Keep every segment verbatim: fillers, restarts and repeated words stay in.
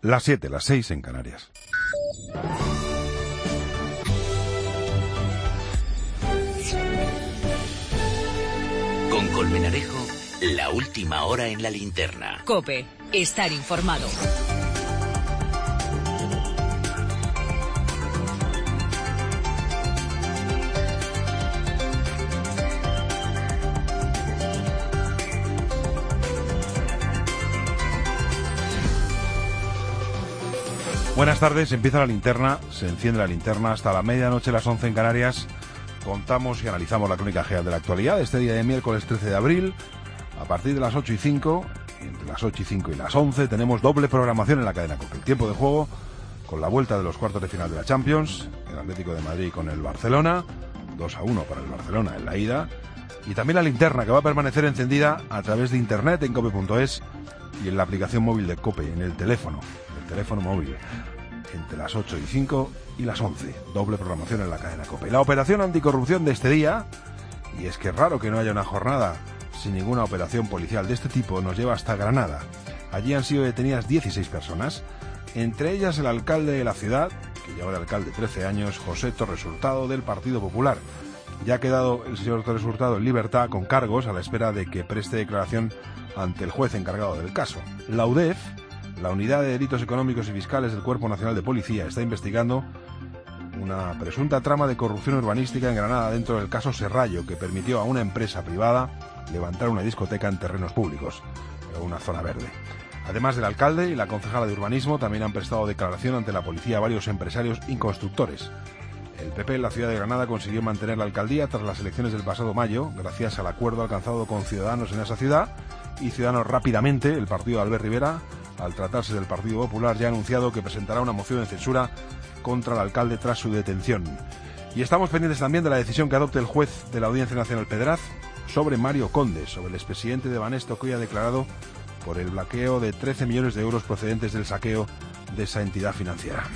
Las siete, las seis en Canarias. Con Colmenarejo, la última hora en la linterna. COPE, estar informado. Buenas tardes, empieza la linterna, se enciende la linterna hasta la medianoche, las once en Canarias. Contamos y analizamos la crónica general de la actualidad este día de miércoles trece de abril. A partir de las ocho y cinco, entre las ocho y cinco y las once, tenemos doble programación en la cadena COPE. El tiempo de juego con la vuelta de los cuartos de final de la Champions, el Atlético de Madrid con el Barcelona, dos a uno para el Barcelona en la ida. Y también la linterna que va a permanecer encendida a través de internet en cope punto es y en la aplicación móvil de COPE, en el teléfono, el teléfono móvil, entre las ocho y cinco y las once. Doble programación en la cadena COPE. La operación anticorrupción de este día, y es que es raro que no haya una jornada sin ninguna operación policial de este tipo, nos lleva hasta Granada. Allí han sido detenidas dieciséis personas, entre ellas el alcalde de la ciudad, que lleva de alcalde trece años, José Torres Hurtado, del Partido Popular. Ya ha quedado el señor Torres Hurtado en libertad con cargos a la espera de que preste declaración ante el juez encargado del caso. La U D E F, la Unidad de Delitos Económicos y Fiscales del Cuerpo Nacional de Policía, está investigando una presunta trama de corrupción urbanística en Granada dentro del caso Serrallo, que permitió a una empresa privada levantar una discoteca en terrenos públicos, en una zona verde. Además del alcalde y la concejala de urbanismo, también han prestado declaración ante la policía varios empresarios y constructores. El P P en la ciudad de Granada consiguió mantener la alcaldía tras las elecciones del pasado mayo, gracias al acuerdo alcanzado con Ciudadanos en esa ciudad, y Ciudadanos rápidamente, el partido de Albert Rivera, al tratarse del Partido Popular, ya ha anunciado que presentará una moción de censura contra el alcalde tras su detención. Y estamos pendientes también de la decisión que adopte el juez de la Audiencia Nacional Pedraz sobre Mario Conde, sobre el expresidente de Banesto, que hoy ha declarado por el blanqueo de trece millones de euros procedentes del saqueo de esa entidad financiera.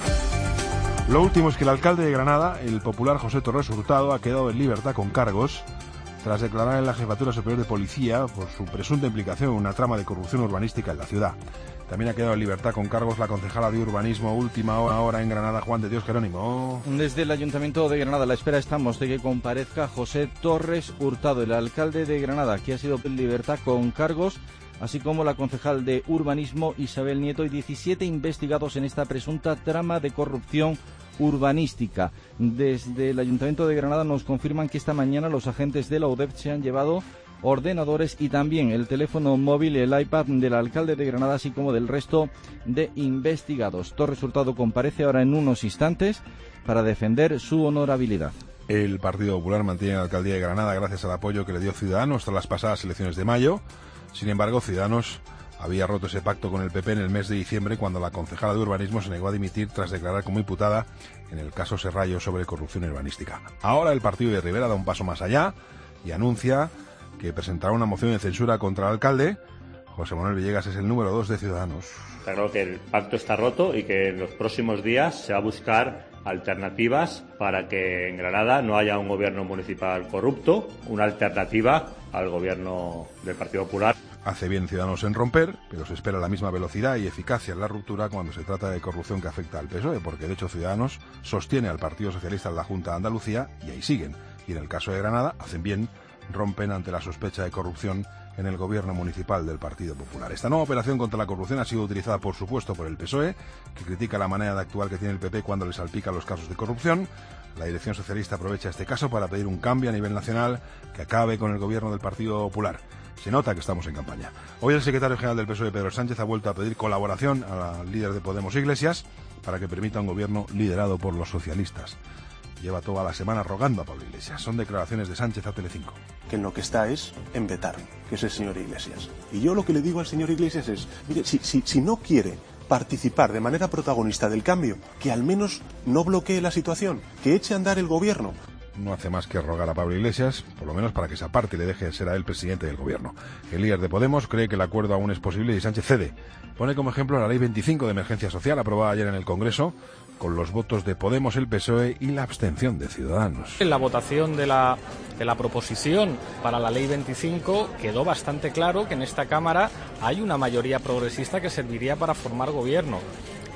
Lo último es que el alcalde de Granada, el popular José Torres Hurtado, ha quedado en libertad con cargos tras declarar en la Jefatura Superior de Policía por su presunta implicación en una trama de corrupción urbanística en la ciudad. También ha quedado en libertad con cargos la concejala de urbanismo, última hora, hora en Granada, Juan de Dios Jerónimo. Desde el Ayuntamiento de Granada, a la espera estamos de que comparezca José Torres Hurtado, el alcalde de Granada, que ha sido en libertad con cargos, así como la concejal de urbanismo, Isabel Nieto, y diecisiete investigados en esta presunta trama de corrupción urbanística. Desde el Ayuntamiento de Granada nos confirman que esta mañana los agentes de la U D E F se han llevado ordenadores y también el teléfono móvil y el iPad del alcalde de Granada, así como del resto de investigados. Torres Hurtado comparece ahora en unos instantes para defender su honorabilidad. El Partido Popular mantiene la alcaldía de Granada gracias al apoyo que le dio Ciudadanos tras las pasadas elecciones de mayo. Sin embargo, Ciudadanos había roto ese pacto con el P P en el mes de diciembre, cuando la concejala de urbanismo se negó a dimitir tras declarar como imputada en el caso Serrallo sobre corrupción urbanística. Ahora el partido de Rivera da un paso más allá y anuncia que presentará una moción de censura contra el alcalde. José Manuel Villegas es el número dos de Ciudadanos. Está claro que el pacto está roto y que en los próximos días se va a buscar alternativas para que en Granada no haya un gobierno municipal corrupto, una alternativa al gobierno del Partido Popular. Hace bien Ciudadanos en romper, pero se espera la misma velocidad y eficacia en la ruptura cuando se trata de corrupción que afecta al P S O E, porque de hecho Ciudadanos sostiene al Partido Socialista en la Junta de Andalucía y ahí siguen. Y en el caso de Granada, hacen bien, rompen ante la sospecha de corrupción en el gobierno municipal del Partido Popular. Esta nueva operación contra la corrupción ha sido utilizada, por supuesto, por el P S O E, que critica la manera de actuar que tiene el P P cuando le salpican los casos de corrupción. La dirección socialista aprovecha este caso para pedir un cambio a nivel nacional que acabe con el gobierno del Partido Popular. Se nota que estamos en campaña. Hoy el secretario general del P S O E, Pedro Sánchez, ha vuelto a pedir colaboración al líder de Podemos, Iglesias, para que permita un gobierno liderado por los socialistas. Lleva toda la semana rogando a Pablo Iglesias. Son declaraciones de Sánchez a Telecinco. Que en lo que está es en vetar, que es el señor Iglesias. Y yo lo que le digo al señor Iglesias es, mire, si, si, si no quiere participar de manera protagonista del cambio, que al menos no bloquee la situación, que eche a andar el gobierno. No hace más que rogar a Pablo Iglesias, por lo menos para que se aparte y le deje de ser a él presidente del gobierno. El líder de Podemos cree que el acuerdo aún es posible y Sánchez cede. Pone como ejemplo la ley veinticinco de emergencia social aprobada ayer en el Congreso, con los votos de Podemos, el P S O E y la abstención de Ciudadanos. En la votación de la, de la proposición para la ley veinticinco quedó bastante claro que en esta Cámara hay una mayoría progresista que serviría para formar gobierno.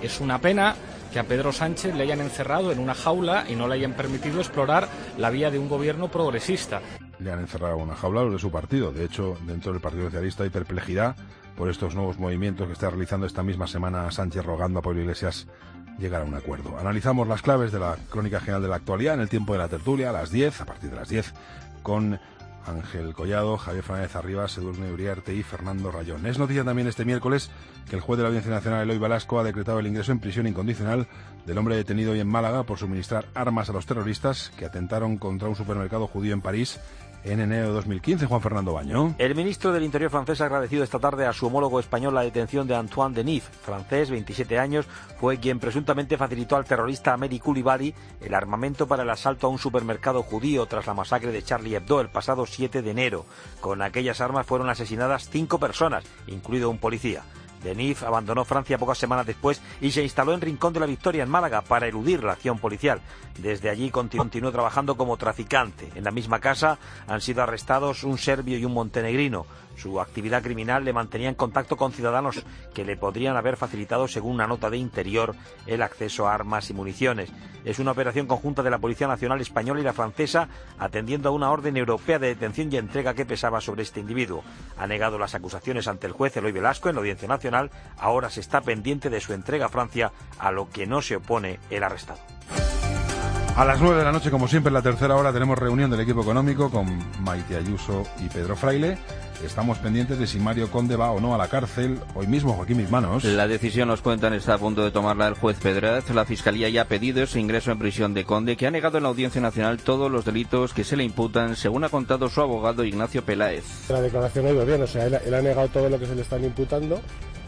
Es una pena que a Pedro Sánchez le hayan encerrado en una jaula y no le hayan permitido explorar la vía de un gobierno progresista. Le han encerrado en una jaula los de su partido. De hecho, dentro del Partido Socialista hay perplejidad por estos nuevos movimientos que está realizando esta misma semana Sánchez, rogando a Pablo Iglesias llegar a un acuerdo. Analizamos las claves de la crónica general de la actualidad en el tiempo de la tertulia, a las diez, a partir de las diez, con Ángel Collado, Javier Fernández Arribas, Edurne Uriarte y Fernando Rayón. Es noticia también este miércoles que el juez de la Audiencia Nacional, Eloy Velasco, ha decretado el ingreso en prisión incondicional del hombre detenido hoy en Málaga por suministrar armas a los terroristas que atentaron contra un supermercado judío en París en enero de dos mil quince. Juan Fernando Baño. El ministro del Interior francés ha agradecido esta tarde a su homólogo español la detención de Antoine Denis, francés, veintisiete años, fue quien presuntamente facilitó al terrorista Mehdi Coulibaly el armamento para el asalto a un supermercado judío tras la masacre de Charlie Hebdo el pasado siete de enero. Con aquellas armas fueron asesinadas cinco personas, incluido un policía. Denis abandonó Francia pocas semanas después y se instaló en Rincón de la Victoria, en Málaga, para eludir la acción policial. Desde allí continuó, continuó trabajando como traficante. En la misma casa han sido arrestados un serbio y un montenegrino. Su actividad criminal le mantenía en contacto con ciudadanos que le podrían haber facilitado, según una nota de Interior, el acceso a armas y municiones. Es una operación conjunta de la Policía Nacional Española y la francesa, atendiendo a una orden europea de detención y entrega que pesaba sobre este individuo. Ha negado las acusaciones ante el juez Eloy Velasco en la Audiencia Nacional. Ahora se está pendiente de su entrega a Francia, a lo que no se opone el arrestado. A las nueve de la noche, como siempre, en la tercera hora, tenemos reunión del equipo económico con Maite Ayuso y Pedro Fraile. Estamos pendientes de si Mario Conde va o no a la cárcel. Hoy mismo, Joaquín Mis Manos. La decisión, nos cuentan, está a punto de tomarla el juez Pedraz. La Fiscalía ya ha pedido ese ingreso en prisión de Conde, que ha negado en la Audiencia Nacional todos los delitos que se le imputan, según ha contado su abogado Ignacio Peláez. La declaración ha ido bien, o sea, él, él ha negado todo lo que se le están imputando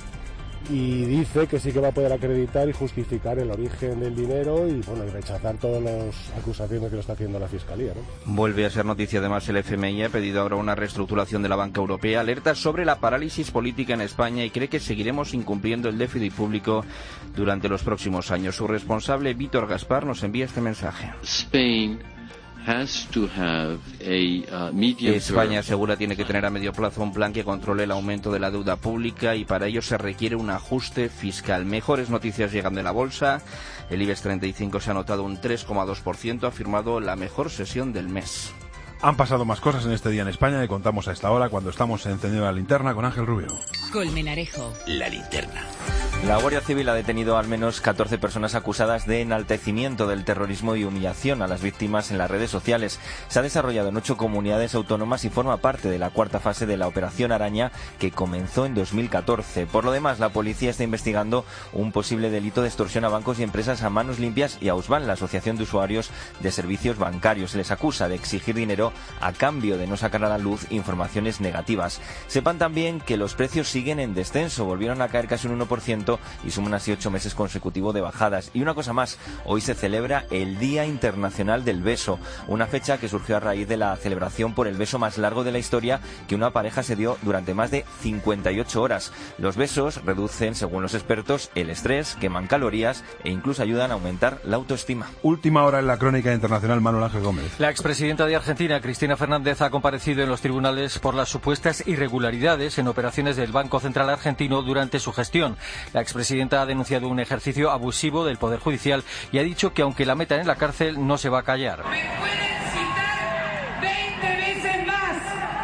y dice que sí que va a poder acreditar y justificar el origen del dinero y bueno y rechazar todas las acusaciones que le está haciendo la Fiscalía, ¿no? Vuelve a ser noticia además el F M I, ha pedido ahora una reestructuración de la banca europea, alerta sobre la parálisis política en España y cree que seguiremos incumpliendo el déficit público durante los próximos años. Su responsable, Víctor Gaspar, nos envía este mensaje. Spain has to have a, uh, medium España asegura tiene que tener a medio plazo un plan que controle el aumento de la deuda pública y para ello se requiere un ajuste fiscal. Mejores noticias llegan de la bolsa. El IBEX treinta y cinco se ha anotado un tres coma dos por ciento, ha firmado la mejor sesión del mes. Han pasado más cosas en este día en España y contamos a esta hora cuando estamos encendiendo la linterna con Ángel Rubio. Colmenarejo. La linterna. La Guardia Civil ha detenido al menos catorce personas acusadas de enaltecimiento del terrorismo y humillación a las víctimas en las redes sociales. Se ha desarrollado en ocho comunidades autónomas y forma parte de la cuarta fase de la Operación Araña, que comenzó en dos mil catorce. Por lo demás, la policía está investigando un posible delito de extorsión a bancos y empresas a manos limpias y a Ausban, la Asociación de Usuarios de Servicios Bancarios. Se les acusa de exigir dinero a cambio de no sacar a la luz informaciones negativas. Sepan también que los precios siguen en descenso, volvieron a caer casi un uno por ciento y suman así ocho meses consecutivos de bajadas. Y una cosa más, hoy se celebra el Día Internacional del Beso, una fecha que surgió a raíz de la celebración por el beso más largo de la historia que una pareja se dio durante más de cincuenta y ocho horas. Los besos reducen, según los expertos, el estrés, queman calorías e incluso ayudan a aumentar la autoestima. Última hora en la crónica internacional, Manuel Ángel Gómez. La expresidenta de Argentina, Cristina Fernández, ha comparecido en los tribunales por las supuestas irregularidades en operaciones del Banco Central Argentino durante su gestión. La expresidenta ha denunciado un ejercicio abusivo del Poder Judicial y ha dicho que aunque la metan en la cárcel no se va a callar. Me pueden citar veinte veces más,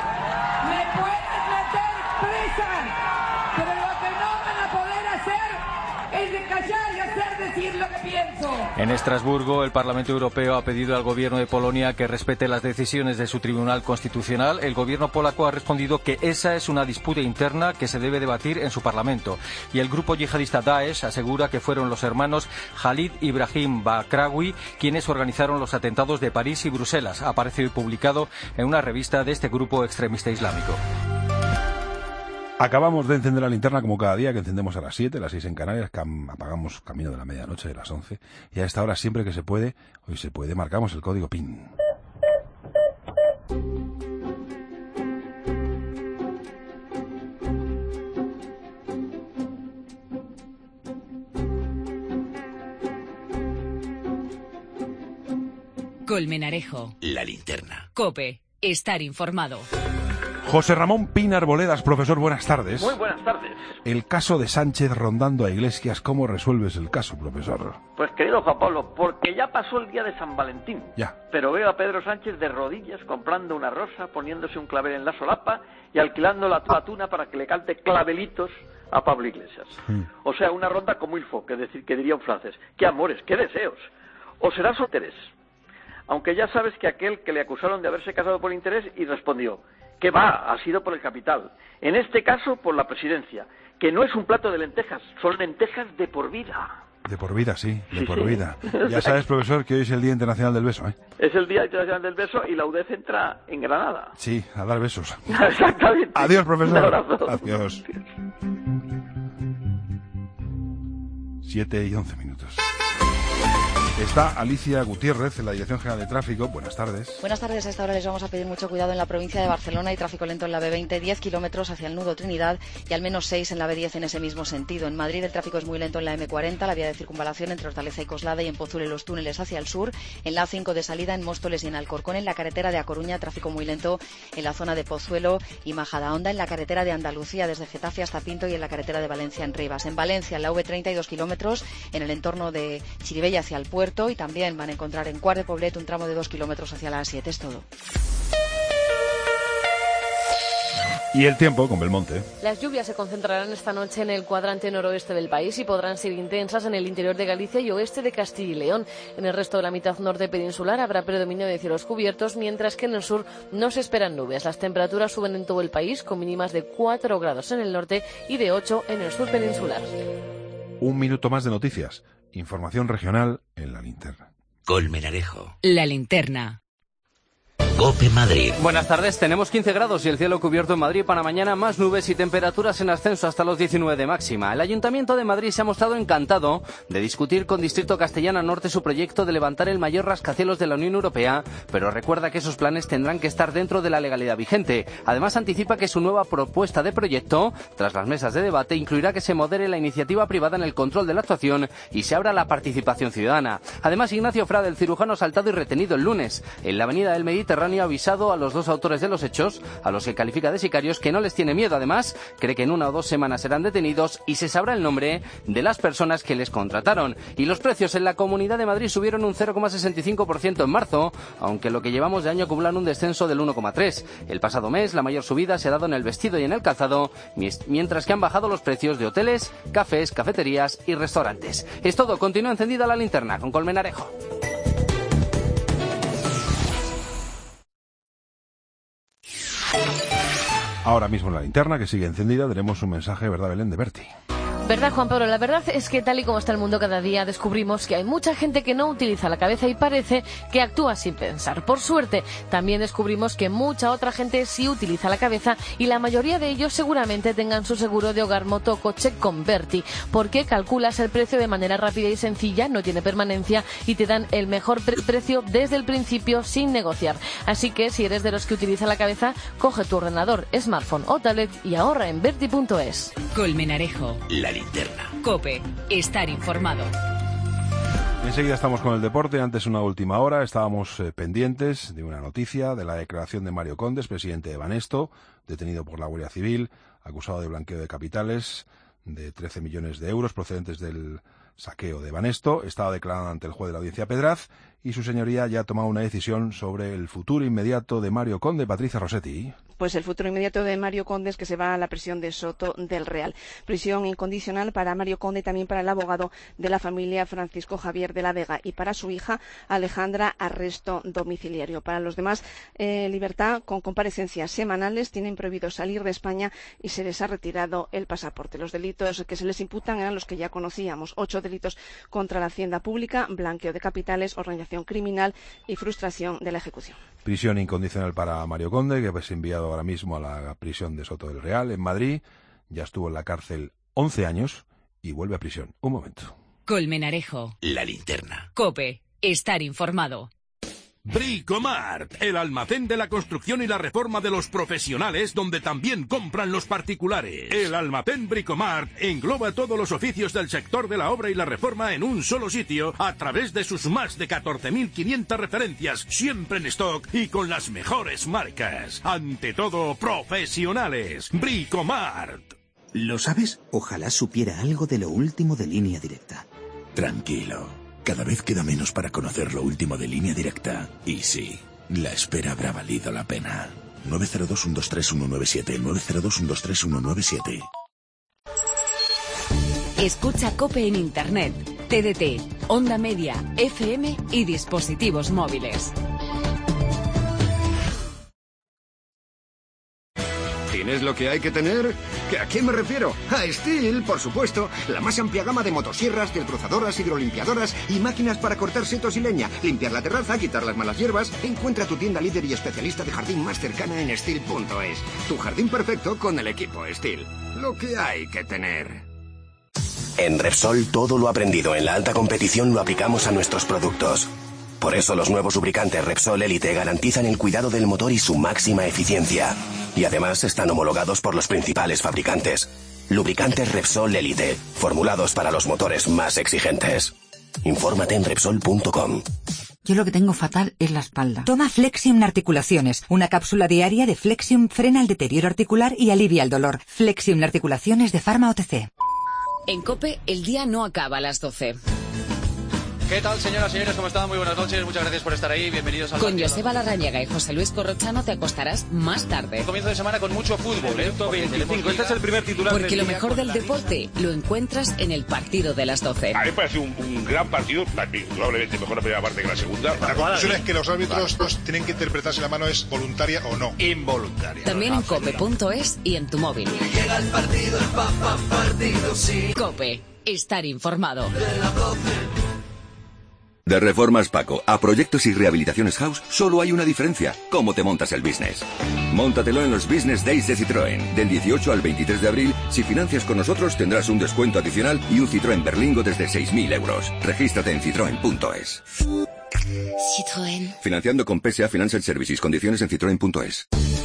me pueden meter presa, pero lo que no van a poder hacer es de callar y hacer decir lo que pienso. En Estrasburgo, el Parlamento Europeo ha pedido al gobierno de Polonia que respete las decisiones de su Tribunal Constitucional. El gobierno polaco ha respondido que esa es una disputa interna que se debe debatir en su Parlamento. Y el grupo yihadista Daesh asegura que fueron los hermanos Khalid Ibrahim Bakraoui quienes organizaron los atentados de París y Bruselas. Ha aparecido y publicado en una revista de este grupo extremista islámico. Acabamos de encender la linterna como cada día, que encendemos a las siete, las seis en Canarias, cam- apagamos camino de la medianoche, de las once, y a esta hora siempre que se puede, hoy se puede, marcamos el código P I N. Colmenarejo. La linterna. COPE. Estar informado. José Ramón Pina Arboledas, profesor, buenas tardes. Muy buenas tardes. El caso de Sánchez rondando a Iglesias, ¿cómo resuelves el caso, profesor? Pues querido Juan Pablo, porque ya pasó el día de San Valentín. Ya. Pero veo a Pedro Sánchez de rodillas comprando una rosa, poniéndose un clavel en la solapa y alquilando la tuna para que le cante clavelitos a Pablo Iglesias. Mm. O sea, una ronda como il faut, que decir, que diría un francés. ¡Qué amores, qué deseos! ¿O será su interés? Aunque ya sabes que aquel que le acusaron de haberse casado por interés y respondió... que va, ha sido por el capital. En este caso, por la presidencia, que no es un plato de lentejas, son lentejas de por vida. De por vida, sí, de sí, por sí. vida. Ya sabes, profesor, que hoy es el Día Internacional del Beso, ¿eh? Es el Día Internacional del Beso y la U D E F entra en Granada. Sí, a dar besos. Exactamente. Adiós, profesor. Un abrazo. Adiós. Siete y once minutos. Está Alicia Gutiérrez en la Dirección General de Tráfico. Buenas tardes. Buenas tardes. A esta hora les vamos a pedir mucho cuidado en la provincia de Barcelona. Hay tráfico lento en la B veinte, diez kilómetros hacia el nudo Trinidad y al menos seis en la B diez en ese mismo sentido. En Madrid el tráfico es muy lento en la M cuarenta, la vía de circunvalación entre Hortaleza y Coslada y en Pozuelo los túneles hacia el sur. En la A cinco de salida en Móstoles y en Alcorcón. En la carretera de A Coruña tráfico muy lento en la zona de Pozuelo y Majadahonda. En la carretera de Andalucía desde Getafe hasta Pinto y en la carretera de Valencia en Rivas. En Valencia en la V treinta y dos kilómetros en el entorno de Chirivella hacia el puerto y también van a encontrar en Quart de Poblet un tramo de dos kilómetros hacia la A siete. Es todo. Y el tiempo con Belmonte. Las lluvias se concentrarán esta noche en el cuadrante noroeste del país y podrán ser intensas en el interior de Galicia y oeste de Castilla y León. En el resto de la mitad norte peninsular habrá predominio de cielos cubiertos, mientras que en el sur no se esperan nubes. Las temperaturas suben en todo el país, con mínimas de cuatro grados en el norte y de ocho en el sur peninsular. Un minuto más de noticias. Información regional en la linterna. Colmenarejo. La linterna. COPE Madrid. Buenas tardes, tenemos quince grados y el cielo cubierto en Madrid. Para mañana más nubes y temperaturas en ascenso hasta los diecinueve de máxima. El Ayuntamiento de Madrid se ha mostrado encantado de discutir con Distrito Castellana Norte su proyecto de levantar el mayor rascacielos de la Unión Europea, pero recuerda que esos planes tendrán que estar dentro de la legalidad vigente. Además anticipa que su nueva propuesta de proyecto, tras las mesas de debate, incluirá que se modere la iniciativa privada en el control de la actuación y se abra la participación ciudadana. Además, Ignacio Frade, el cirujano asaltado y retenido el lunes en la avenida del Mediterráneo, ha avisado a los dos autores de los hechos, a los que califica de sicarios, que no les tiene miedo. Además, cree que en una o dos semanas serán detenidos y se sabrá el nombre de las personas que les contrataron. Y los precios en la Comunidad de Madrid subieron un cero coma sesenta y cinco por ciento en marzo, aunque lo que llevamos de año acumulan un descenso del uno coma tres por ciento. El pasado mes, la mayor subida se ha dado en el vestido y en el calzado, mientras que han bajado los precios de hoteles, cafés, cafeterías y restaurantes. Es todo, continúa encendida la linterna con Colmenarejo. Ahora mismo en la linterna, que sigue encendida, tenemos un mensaje, ¿verdad, Belén, de Berti? ¿Verdad, Juan Pablo? La verdad es que tal y como está el mundo cada día descubrimos que hay mucha gente que no utiliza la cabeza y parece que actúa sin pensar. Por suerte, también descubrimos que mucha otra gente sí utiliza la cabeza y la mayoría de ellos seguramente tengan su seguro de hogar, moto o coche con Berti, porque calculas el precio de manera rápida y sencilla, no tiene permanencia y te dan el mejor pre- precio desde el principio sin negociar. Así que si eres de los que utiliza la cabeza, coge tu ordenador, smartphone o tablet y ahorra en berti punto es. Colmenarejo. La linterna. COPE. Estar informado. Enseguida estamos con el deporte. Antes, una última hora, estábamos eh, pendientes de una noticia de la declaración de Mario Condes, presidente de Banesto, detenido por la Guardia Civil, acusado de blanqueo de capitales de trece millones de euros procedentes del saqueo de Banesto. Estaba declarado ante el juez de la Audiencia Pedraz y su señoría ya ha tomado una decisión sobre el futuro inmediato de Mario Conde. Patricia Rossetti. Pues el futuro inmediato de Mario Conde es que se va a la prisión de Soto del Real. Prisión incondicional para Mario Conde y también para el abogado de la familia, Francisco Javier de la Vega, y para su hija Alejandra, arresto domiciliario. Para los demás, eh, libertad con comparecencias semanales. Tienen prohibido salir de España y se les ha retirado el pasaporte. Los delitos que se les imputan eran los que ya conocíamos: ocho delitos contra la hacienda pública, blanqueo de capitales, organización criminal y frustración de la ejecución. Prisión incondicional para Mario Conde, que es enviado ahora mismo a la prisión de Soto del Real, en Madrid. Ya estuvo en la cárcel once años y vuelve a prisión. Un momento. Colmenarejo. La linterna. COPE. Estar informado. Bricomart, el almacén de la construcción y la reforma de los profesionales, donde también compran los particulares. El almacén Bricomart engloba todos los oficios del sector de la obra y la reforma en un solo sitio, a través de sus más de catorce mil quinientas referencias, siempre en stock y con las mejores marcas. Ante todo, profesionales. Bricomart. ¿Lo sabes? Ojalá supiera algo de lo último de Línea Directa. Tranquilo. Cada vez queda menos para conocer lo último de Línea Directa. Y sí, la espera habrá valido la pena. nueve cero dos, uno dos tres, uno nueve siete, nueve cero dos, uno dos tres, uno nueve siete. Escucha COPE en Internet, T D T, Onda Media, F M y dispositivos móviles. ¿Tienes lo que hay que tener? ¿A quién me refiero? A Stihl, por supuesto. La más amplia gama de motosierras, desbrozadoras, hidrolimpiadoras y máquinas para cortar setos y leña, limpiar la terraza, quitar las malas hierbas. Encuentra tu tienda líder y especialista de jardín más cercana en Stihl punto es. Tu jardín perfecto con el equipo Stihl. Lo que hay que tener. En Repsol, todo lo aprendido en la alta competición lo aplicamos a nuestros productos. Por eso los nuevos lubricantes Repsol Elite garantizan el cuidado del motor y su máxima eficiencia. Y además están homologados por los principales fabricantes. Lubricantes Repsol Elite, formulados para los motores más exigentes. Infórmate en Repsol punto com. Yo lo que tengo fatal es la espalda. Toma Flexium Articulaciones. Una cápsula diaria de Flexium frena el deterioro articular y alivia el dolor. Flexium Articulaciones de Pharma O T C. En COPE, el día no acaba a las doce. ¿Qué tal, señoras y señores? ¿Cómo están? Muy buenas noches. Muchas gracias por estar ahí. Bienvenidos al... Con Joseba Larrañaga y José Luis Corrochano te acostarás más tarde. Comienzo de semana con mucho fútbol, ¿eh? veinticinco. Este es el primer titular. Porque del lo día mejor del deporte lo encuentras en el partido de las doce. A mí me parece un, un gran partido, probablemente mejor la primera parte que la segunda. La conclusión es que los árbitros pues, tienen que interpretar si la mano es voluntaria o no. Involuntaria. También en cope punto es y en tu móvil. Llega el partido, el papá partido, sí. COPE. Estar informado. De Reformas Paco a Proyectos y Rehabilitaciones House, solo hay una diferencia: cómo te montas el business. Móntatelo en los Business Days de Citroën. Del dieciocho al veintitrés de abril, si financias con nosotros tendrás un descuento adicional y un Citroën Berlingo desde seis mil euros. Regístrate en citroen punto es. Citroën. Financiando con P S A Financial Services. Condiciones en citroen punto es.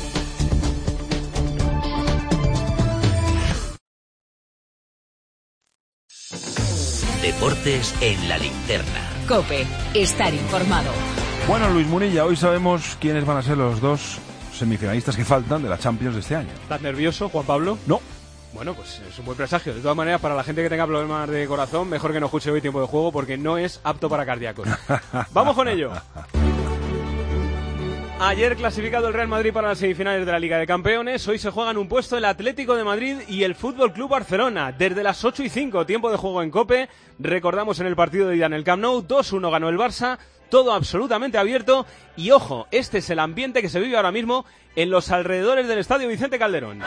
Deportes en la linterna. COPE. Estar informado. Bueno, Luis Munilla, hoy sabemos quiénes van a ser los dos semifinalistas que faltan de la Champions de este año. ¿Estás nervioso, Juan Pablo? No. Bueno, pues es un buen presagio. De todas maneras, para la gente que tenga problemas de corazón, mejor que no escuche hoy Tiempo de Juego porque no es apto para cardíacos. ¡Vamos con ello! Ayer clasificado el Real Madrid para las semifinales de la Liga de Campeones, hoy se juegan un puesto el Atlético de Madrid y el Fútbol Club Barcelona. Desde las ocho y cinco, tiempo de juego en COPE. Recordamos en el partido de ida en el Camp Nou, dos uno ganó el Barça, todo absolutamente abierto. Y ojo, este es el ambiente que se vive ahora mismo en los alrededores del Estadio Vicente Calderón.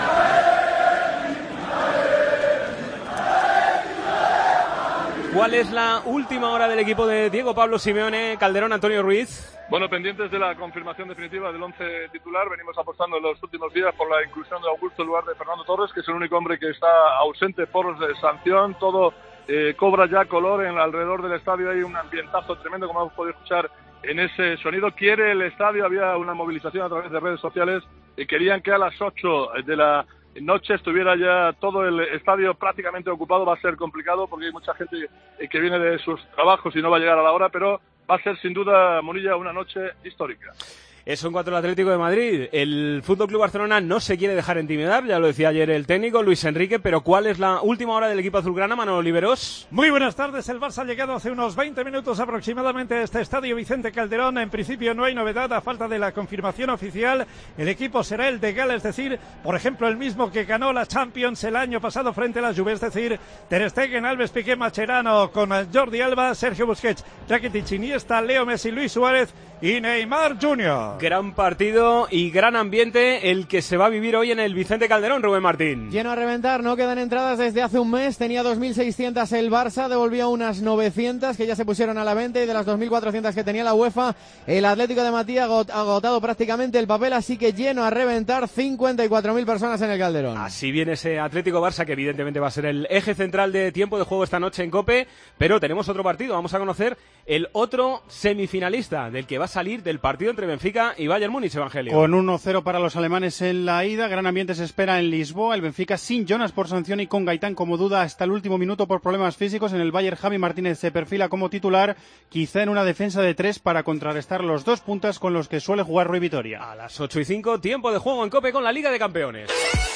¿Cuál es la última hora del equipo de Diego Pablo Simeone, Calderón, Antonio Ruiz? Bueno, pendientes de la confirmación definitiva del once titular, venimos apostando en los últimos días por la inclusión de Augusto en lugar de Fernando Torres, que es el único hombre que está ausente por sanción. Todo eh, cobra ya color en alrededor del estadio, hay un ambientazo tremendo, como hemos podido escuchar en ese sonido. Quiere el estadio, había una movilización a través de redes sociales y querían que a las ocho de la noche estuviera ya todo el estadio prácticamente ocupado. Va a ser complicado porque hay mucha gente que viene de sus trabajos y no va a llegar a la hora, pero va a ser sin duda, Munilla, una noche histórica. Eso en cuanto al Atlético de Madrid. El F C Barcelona no se quiere dejar intimidar, ya lo decía ayer el técnico Luis Enrique, pero ¿cuál es la última hora del equipo azulgrana, Manolo Oliveros? Muy buenas tardes, el Barça ha llegado hace unos veinte minutos aproximadamente a este estadio Vicente Calderón. En principio no hay novedad a falta de la confirmación oficial. El equipo será el de Gala, es decir, por ejemplo, el mismo que ganó la Champions el año pasado frente a la Juve, es decir, Ter Stegen, Alves, Piqué, Mascherano, con Jordi Alba, Sergio Busquets, Rakitic, Iniesta, Leo Messi, Luis Suárez y Neymar junior Gran partido y gran ambiente el que se va a vivir hoy en el Vicente Calderón, Rubén Martín. Lleno a reventar, no quedan entradas desde hace un mes, tenía dos mil seiscientas el Barça, devolvió unas novecientas que ya se pusieron a la venta y de las dos mil cuatrocientas que tenía la UEFA, el Atlético de Matías ha agotado prácticamente el papel, así que lleno a reventar, cincuenta y cuatro mil personas en el Calderón. Así viene ese Atlético Barça que evidentemente va a ser el eje central de tiempo de juego esta noche en COPE, pero tenemos otro partido, vamos a conocer el otro semifinalista del que va a salir del partido entre Benfica y Bayern Múnich, Evangelio. Con uno cero para los alemanes en la ida, gran ambiente se espera en Lisboa, el Benfica sin Jonas por sanción y con Gaitán como duda hasta el último minuto por problemas físicos. En el Bayern, Javi Martínez se perfila como titular, quizá en una defensa de tres para contrarrestar los dos puntas con los que suele jugar Rui Vitoria. A las ocho y cinco, tiempo de juego en COPE con la Liga de Campeones.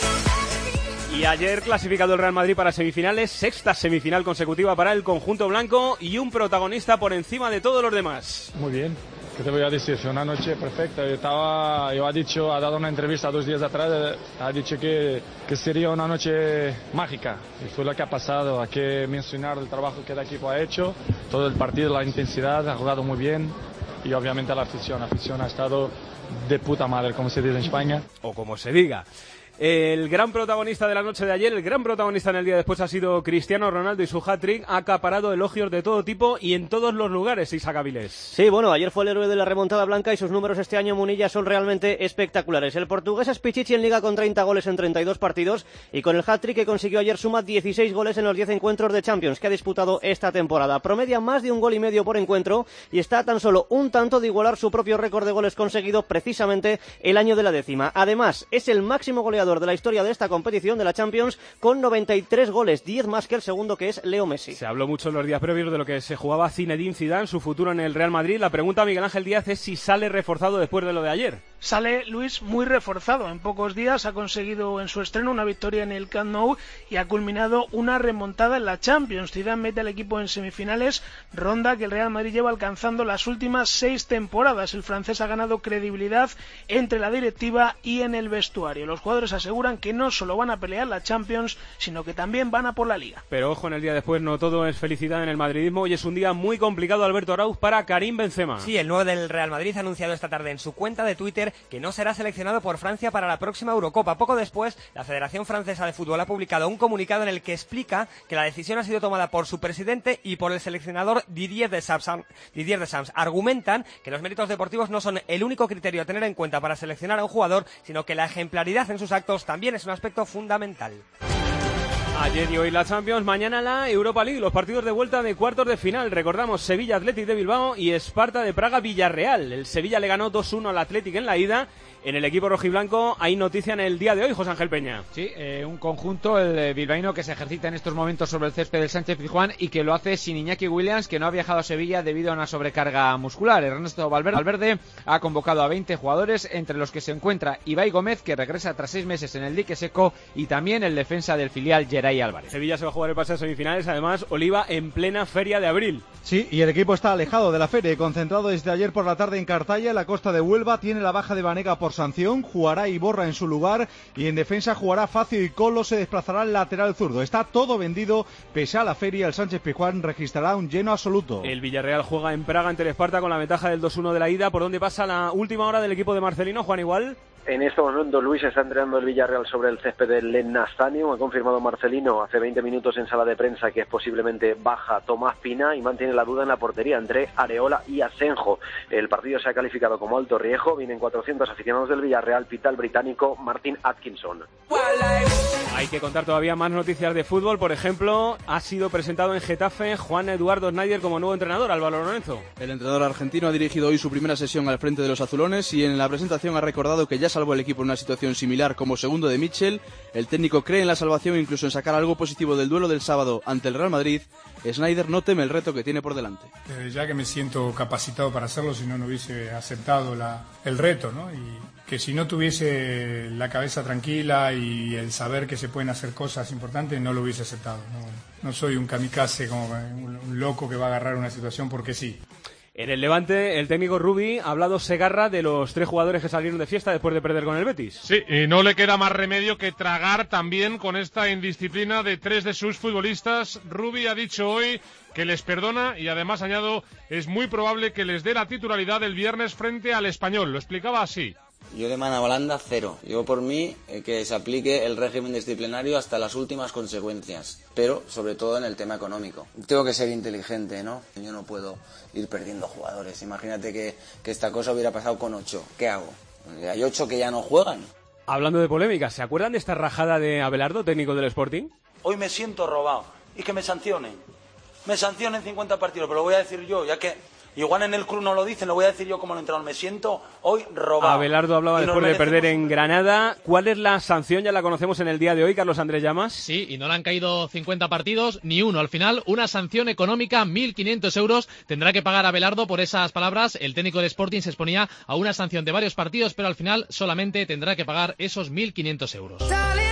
Y ayer clasificado el Real Madrid para semifinales, sexta semifinal consecutiva para el conjunto blanco y un protagonista por encima de todos los demás. Muy bien, ¿qué te voy a decir? Fue una noche perfecta. Yo estaba, yo ha dicho, ha dado una entrevista dos días atrás, ha dicho que, que sería una noche mágica y fue lo que ha pasado. Hay que mencionar el trabajo que el equipo ha hecho, todo el partido, la intensidad, ha jugado muy bien y obviamente la afición, la afición ha estado de puta madre, como se dice en España. O como se diga. El gran protagonista de la noche de ayer, el gran protagonista en el día después ha sido Cristiano Ronaldo y su hat-trick ha acaparado elogios de todo tipo y en todos los lugares, Isaac Avilés. Sí, bueno, ayer fue el héroe de la remontada blanca y sus números este año Munilla son realmente espectaculares. El portugués es Pichichi en Liga con treinta goles en treinta y dos partidos y con el hat-trick que consiguió ayer suma dieciséis goles en los diez encuentros de Champions que ha disputado esta temporada. Promedia más de un gol y medio por encuentro y está a tan solo un tanto de igualar su propio récord de goles conseguido precisamente el año de la décima. Además, es el máximo goleador de la historia de esta competición de la Champions con noventa y tres goles, diez más que el segundo que es Leo Messi. Se habló mucho en los días previos de lo que se jugaba Zinedine Zidane, su futuro en el Real Madrid. La pregunta a Miguel Ángel Díaz es si sale reforzado después de lo de ayer. Sale Luis muy reforzado. En pocos días ha conseguido en su estreno una victoria en el Camp Nou y ha culminado una remontada en la Champions. Zidane mete al equipo en semifinales, ronda que el Real Madrid lleva alcanzando las últimas seis temporadas. El francés ha ganado credibilidad entre la directiva y en el vestuario. Los jugadores aseguran que no solo van a pelear la Champions, sino que también van a por la Liga. Pero ojo, en el día después no todo es felicidad en el madridismo. Hoy es un día muy complicado, Alberto Arauz, para Karim Benzema. Sí, el nueve del Real Madrid ha anunciado esta tarde en su cuenta de Twitter que no será seleccionado por Francia para la próxima Eurocopa. Poco después, la Federación Francesa de Fútbol ha publicado un comunicado en el que explica que la decisión ha sido tomada por su presidente y por el seleccionador Didier Deschamps. Didier Deschamps argumentan que los méritos deportivos no son el único criterio a tener en cuenta para seleccionar a un jugador, sino que la ejemplaridad en sus actos también es un aspecto fundamental. Ayer y hoy la Champions, mañana la Europa League, los partidos de vuelta de cuartos de final. Recordamos Sevilla Athletic de Bilbao y Esparta de Praga Villarreal. El Sevilla le ganó dos uno al Athletic en la ida. En el equipo rojiblanco hay noticia en el día de hoy, José Ángel Peña. Sí, eh, un conjunto, el eh, bilbaíno, que se ejercita en estos momentos sobre el césped del Sánchez-Pizjuán y que lo hace sin Iñaki Williams, que no ha viajado a Sevilla debido a una sobrecarga muscular. Ernesto Valverde, Valverde ha convocado a veinte jugadores, entre los que se encuentra Ibai Gómez, que regresa tras seis meses en el dique seco, y también el defensa del filial Geray Álvarez. Sevilla se va a jugar el pase a semifinales, además Oliva en plena feria de abril. Sí, y el equipo está alejado de la feria, concentrado desde ayer por la tarde en Cartaya, en la costa de Huelva. Tiene la baja de Banega por sanción, jugará Iborra en su lugar y en defensa jugará Facio y Colo se desplazará al lateral zurdo. Está todo vendido, pese a la feria, el Sánchez-Pizjuán registrará un lleno absoluto. El Villarreal juega en Praga ante el Esparta con la ventaja del dos uno de la ida. ¿Por dónde pasa la última hora del equipo de Marcelino, Juan Igual? En este momento Luis está entrenando el Villarreal sobre el césped del Lena Stadium. Ha confirmado Marcelino hace veinte minutos en sala de prensa que es posiblemente baja Tomás Pina y mantiene la duda en la portería entre Areola y Asenjo. El partido se ha calificado como alto riesgo. Vienen cuatrocientos aficionados del Villarreal, pita el británico Martin Atkinson. Hay que contar todavía más noticias de fútbol. Por ejemplo, ha sido presentado en Getafe Juan Eduardo Schneider como nuevo entrenador. Álvaro Lorenzo. El entrenador argentino ha dirigido hoy su primera sesión al frente de los azulones y en la presentación ha recordado que ya salvó el equipo en una situación similar como segundo de Mitchell. El técnico cree en la salvación e incluso en sacar algo positivo del duelo del sábado ante el Real Madrid. Schneider no teme el reto que tiene por delante. Eh, ya que me siento capacitado para hacerlo, si no, no hubiese aceptado la, el reto, ¿no? Y que si no tuviese la cabeza tranquila y el saber que se pueden hacer cosas importantes, no lo hubiese aceptado. No, no soy un kamikaze como un, un loco que va a agarrar una situación porque sí. En el Levante, el técnico Rubi ha hablado Segarra de los tres jugadores que salieron de fiesta después de perder con el Betis. Sí, y no le queda más remedio que tragar también con esta indisciplina de tres de sus futbolistas. Rubi ha dicho hoy que les perdona y además, añado, es muy probable que les dé la titularidad el viernes frente al Español. Lo explicaba así. Yo de mano blanda, cero. Yo por mí eh, que se aplique el régimen disciplinario hasta las últimas consecuencias, pero sobre todo en el tema económico. Tengo que ser inteligente, ¿no? Yo no puedo ir perdiendo jugadores. Imagínate que, que esta cosa hubiera pasado con ocho. ¿Qué hago? Hay ocho que ya no juegan. Hablando de polémicas, ¿se acuerdan de esta rajada de Abelardo, técnico del Sporting? Hoy me siento robado y que me sancionen. Me sancionen cincuenta partidos, pero lo voy a decir yo, ya que igual en el club no lo dicen, lo voy a decir yo como el entrenador. Me siento hoy robado. Abelardo hablaba después de perder en Granada. ¿Cuál es la sanción? Ya la conocemos en el día de hoy, Carlos Andrés Llamas. Sí, y no le han caído cincuenta partidos, ni uno. Al final, una sanción económica, mil quinientos euros. Tendrá que pagar Abelardo por esas palabras. El técnico del Sporting se exponía a una sanción de varios partidos, pero al final solamente tendrá que pagar esos mil quinientos euros.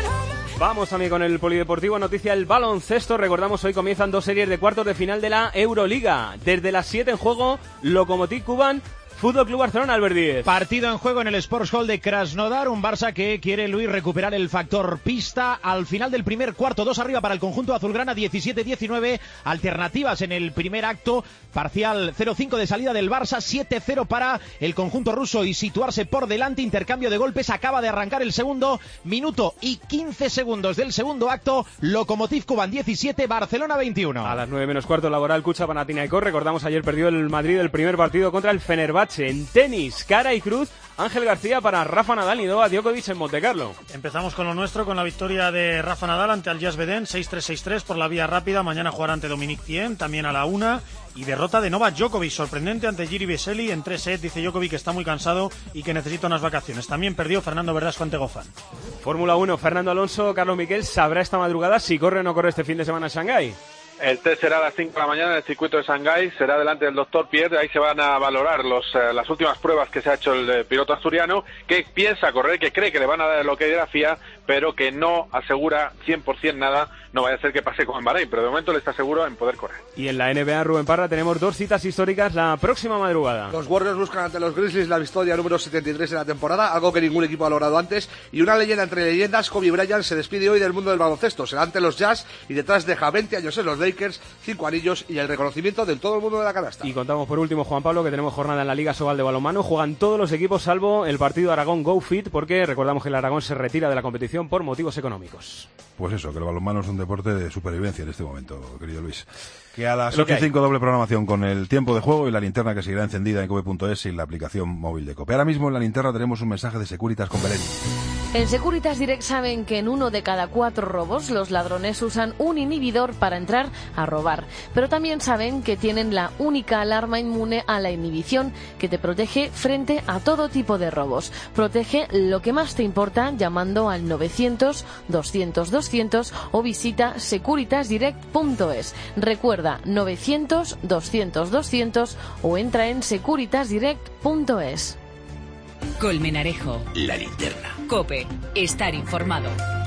Vamos también con el polideportivo, noticia el baloncesto. Recordamos, hoy comienzan dos series de cuartos de final de la Euroliga. Desde las siete en juego, Lokomotiv Kuban, Fútbol Club Barcelona, Albert Díez. Partido en juego en el Sports Hall de Krasnodar, un Barça que quiere, Luis, recuperar el factor pista. Al final del primer cuarto, dos arriba para el conjunto azulgrana, diecisiete diecinueve. Alternativas en el primer acto, parcial cero cinco de salida del Barça, siete cero para el conjunto ruso y situarse por delante. Intercambio de golpes, acaba de arrancar el segundo, minuto y quince segundos del segundo acto. Lokomotiv Kuban diecisiete, Barcelona veintiuno. A las nueve menos cuarto, Laboral Cucha Panathinaikos. Recordamos, ayer perdió el Madrid el primer partido contra el Fenerbahce. En tenis, cara y cruz, Ángel García para Rafa Nadal y Novak Djokovic en Montecarlo. Empezamos con lo nuestro, con la victoria de Rafa Nadal ante Aljaž Beden, seis tres seis tres por la vía rápida. Mañana jugará ante Dominic Thiem, también a la una. Y derrota de Novak Djokovic, sorprendente ante Jiri Vesely en tres sets. Dice Djokovic que está muy cansado y que necesita unas vacaciones. También perdió Fernando Verdasco ante Goffin. Fórmula uno, Fernando Alonso, Carlos Miquel sabrá esta madrugada si corre o no corre este fin de semana en Shanghái. El test será a las cinco de la mañana en el circuito de Shanghái, será delante del doctor Pierre, ahí se van a valorar los, eh, las últimas pruebas que se ha hecho el eh, piloto asturiano, que piensa correr, que cree que le van a dar lo que de la F I A, pero que no asegura cien por ciento nada, no vaya a ser que pase como en Bahrein, pero de momento le está seguro en poder correr. Y en la N B A, Rubén Parra, tenemos dos citas históricas la próxima madrugada. Los Warriors buscan ante los Grizzlies la victoria número setenta y tres en la temporada, algo que ningún equipo ha logrado antes, y una leyenda entre leyendas, Kobe Bryant, se despide hoy del mundo del baloncesto, será ante los Jazz y detrás deja veinte años en los Lakers, cinco anillos y el reconocimiento de todo el mundo de la canasta. Y contamos por último, Juan Pablo, que tenemos jornada en la Liga Sobal de balonmano. Juegan todos los equipos salvo el partido Aragón Go Fit, porque recordamos que el Aragón se retira de la competición por motivos económicos. Pues eso, que el balonmano es un deporte de supervivencia en este momento, querido Luis. Que a las ocho y cinco doble programación con el tiempo de juego y la linterna que seguirá encendida en cope punto es y la aplicación móvil de Cope. Ahora mismo en la linterna tenemos un mensaje de Securitas con Belén. En Securitas Direct saben que en uno de cada cuatro robos los ladrones usan un inhibidor para entrar a robar. Pero también saben que tienen la única alarma inmune a la inhibición que te protege frente a todo tipo de robos. Protege lo que más te importa llamando al novecientos doscientos doscientos o visita securitas direct punto es. Recuerda novecientos doscientos doscientos o entra en securitas direct punto es. Colmenarejo. La linterna. COPE. Estar informado.